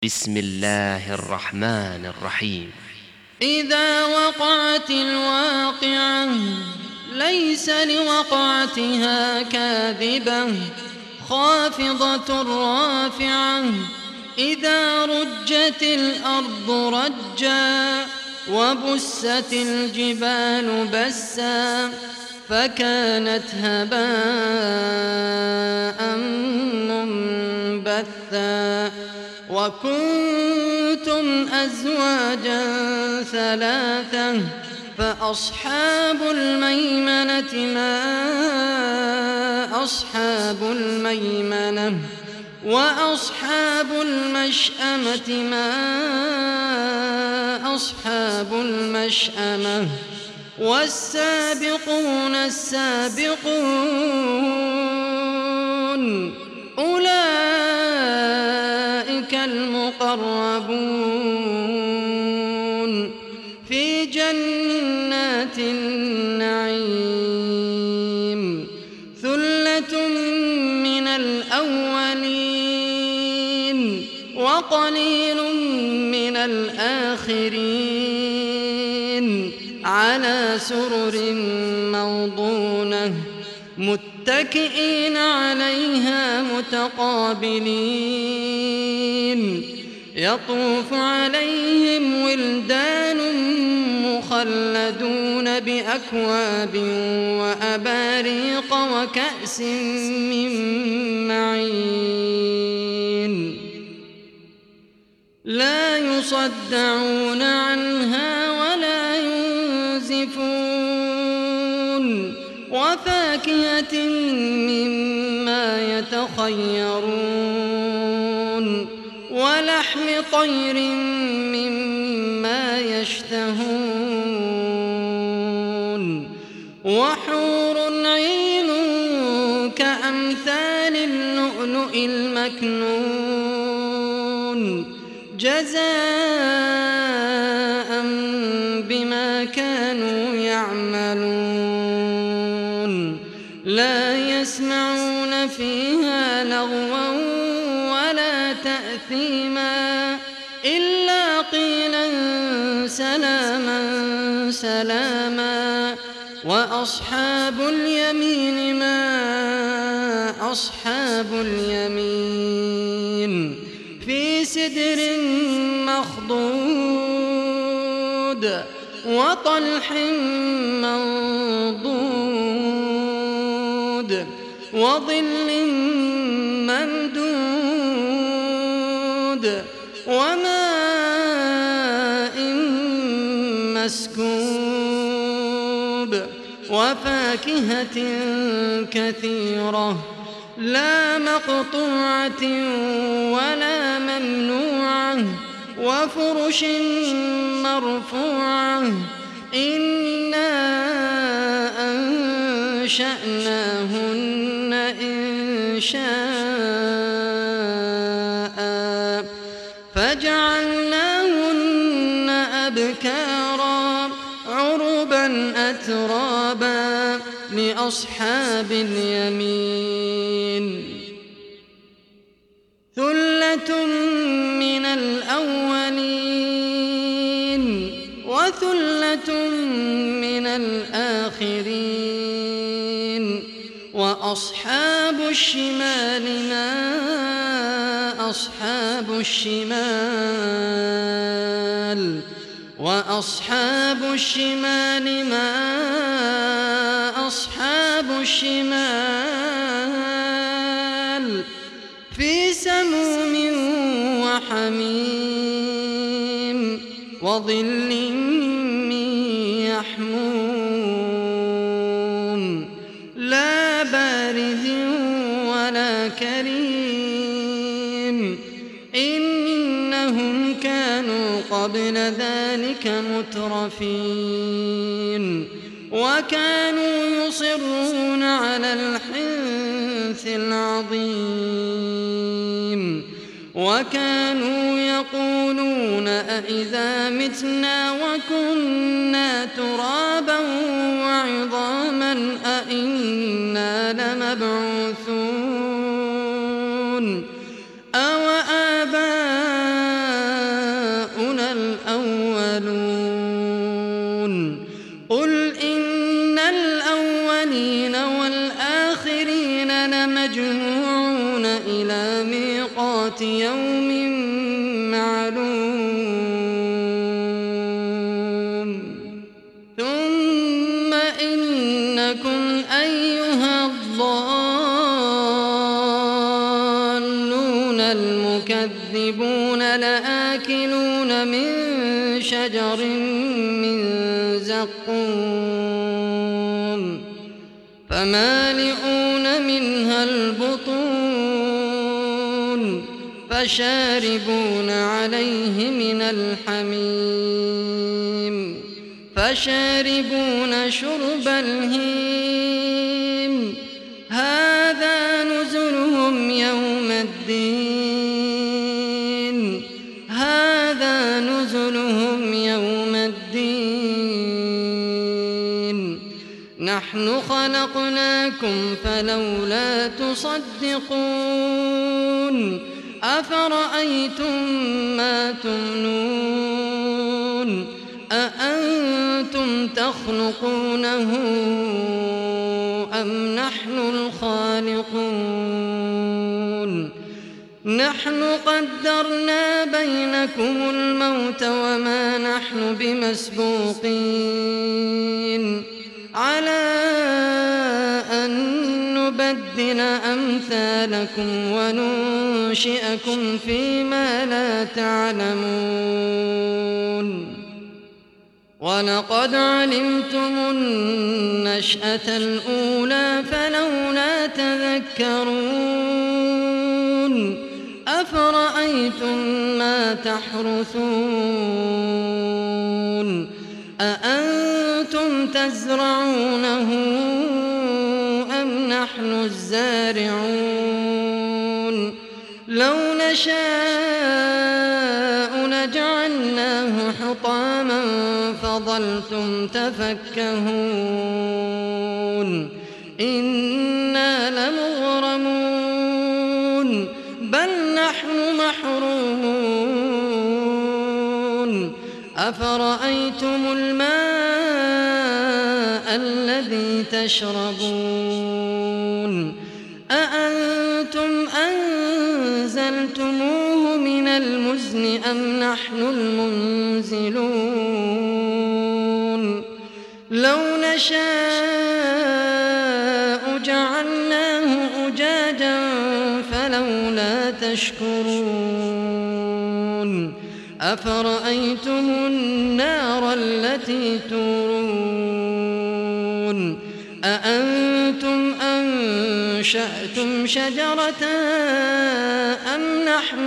بسم الله الرحمن الرحيم. إذا وقعت الواقعة ليس لوقعتها كاذبة خافضة رافعة إذا رجت الأرض رجا وبست الجبال بسا فكانت هباء منبثا وكنتم أزواجا ثلاثة فأصحاب الميمنة ما أصحاب الميمنة وأصحاب المشأمة ما أصحاب المشأمة والسابقون السابقون أولئك المقربون في جنات النعيم ثلة من الأولين وقليل من الآخرين على سرر موضونة متكئين عليها متقابلين يطوف عليهم ولدان مخلدون بأكواب وأباريق وكأس من معين لا يصدعون عنها ولا ينزفون وفاكهة مما يتخيرون ولحم طير مما يشتهون وحور عين كأمثال اللؤلؤ المكنون جزاء بما كانوا يعملون لا يسمعون فيها لغوا ولا تأثيما إلا قيلا سلاما سلاما وأصحاب اليمين ما أصحاب اليمين في سدر مخضود وطلح منضود وظل ممدود وماء مسكوب وفاكهة كثيرة لا مقطوعة ولا ممنوعة وفرش مرفوعة إنا أنشأناهن إنشاء فجعلناهن أبكارا عربا أترابا لأصحاب اليمين ثلة من الأولين وثلة من الآخرين وأصحاب الشمال ما أصحاب الشمال وأصحاب الشمال ما أصحاب الشمال في سموم وحميم وظل من يحموم لا بارد ولا كريم إنهم كانوا قبل ذلك مترفين وكانوا يصرون على الحنث العظيم وكانوا يقولون أإذا متنا وكنا ترابا وعظاما أإنا لمبعوثون أو آباؤنا تعملون قل إن الأولين والآخرين لمجموعون إلى ميقات يوم معلوم ثم إنكم أيها الضالون المكذبون لآكلون من شجر من زقوم فمالئون منها البطون فشاربون عليه من الحميم فشاربون شرب الهيم هذا نزلهم يوم الدين هذا نزلهم يوم الدين نحن خلقناكم فلولا تصدقون أفرأيتم ما تمنون أأنتم تخلقونه أم نحن الخالقون نحن قدرنا بينكم الموت وما نحن بمسبوقين على أن نبدل أمثالكم وننشئكم فيما لا تعلمون ولقد علمتم النشأة الأولى فلولا تذكرون أفرأيتم ما تحرثون أأنتم تزرعونه أم نحن الزارعون لو نشاء لجعلناه حطاما فظلتم تفكهون إنا لمغرمون بل نحن محرومون أفرأيتم الماء الذي تشربون أأنتم أنزلتموه من المزن أم نحن المنزلون لو نشاء جعلناه أجاجا فلولا تشكرون أفرأيتم النار التي تورون أأنتم أنشأتم شجرتها أم نحن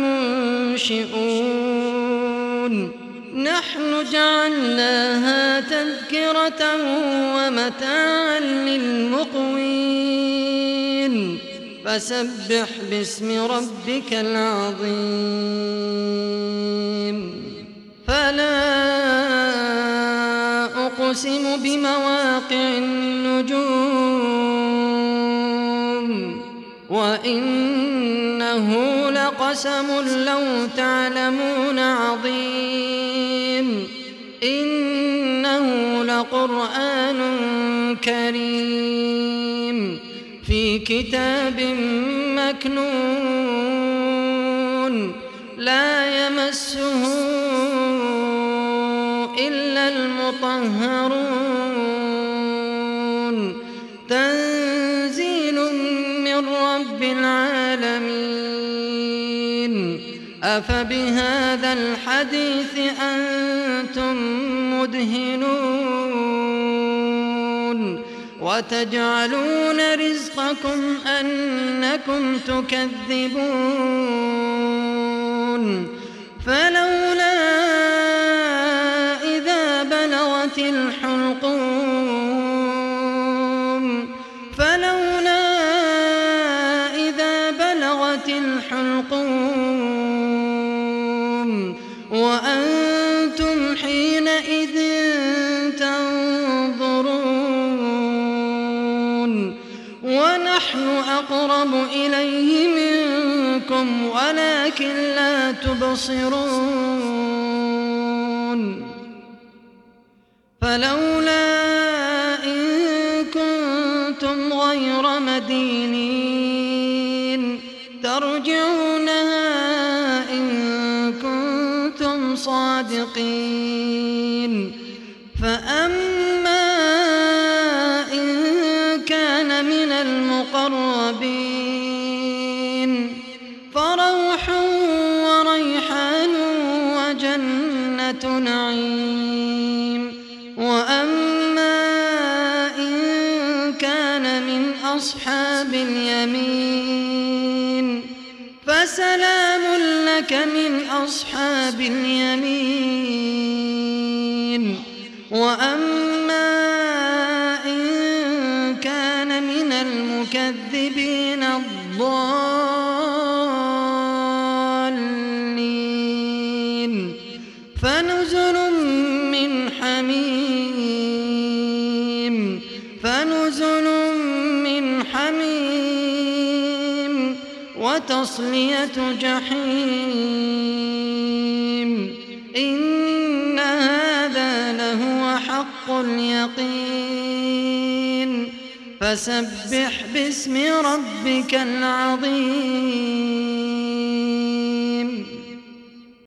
المنشئون نحن جعلناها تذكرة ومتاعا للمقوين فسبح باسم ربك العظيم فلا أقسم بمواقع النجوم وإنه لقسم لو تعلمون عظيم إنه لقرآن كريم في كتاب مكنون لا يمسه إلا المطهرون تنزيل من رب العالمين أفبهذا الحديث أنتم مدهنون وتجعلون رزقكم أنكم تكذبون فلولا إذا بلغت الحلقوم فلولا إذا بلغت الحلقوم وأنتم حينئذ تنظرون ونحن أقرب إليه منكم ولكن لا تبصرون فلولا إن كنتم غير مدينين ترجعونها إن كنتم صادقين. فأما إن كان من المقربين فروح وريحان وجنة نعيم. وأما إن كان من أصحاب اليمين فسلام لك من أصحاب اليمين. وأما إن كان من المكذبين الضالين فنزل من حميم وتصلية جحيم. إن هذا لهو حق اليقين. فسبح باسم ربك العظيم.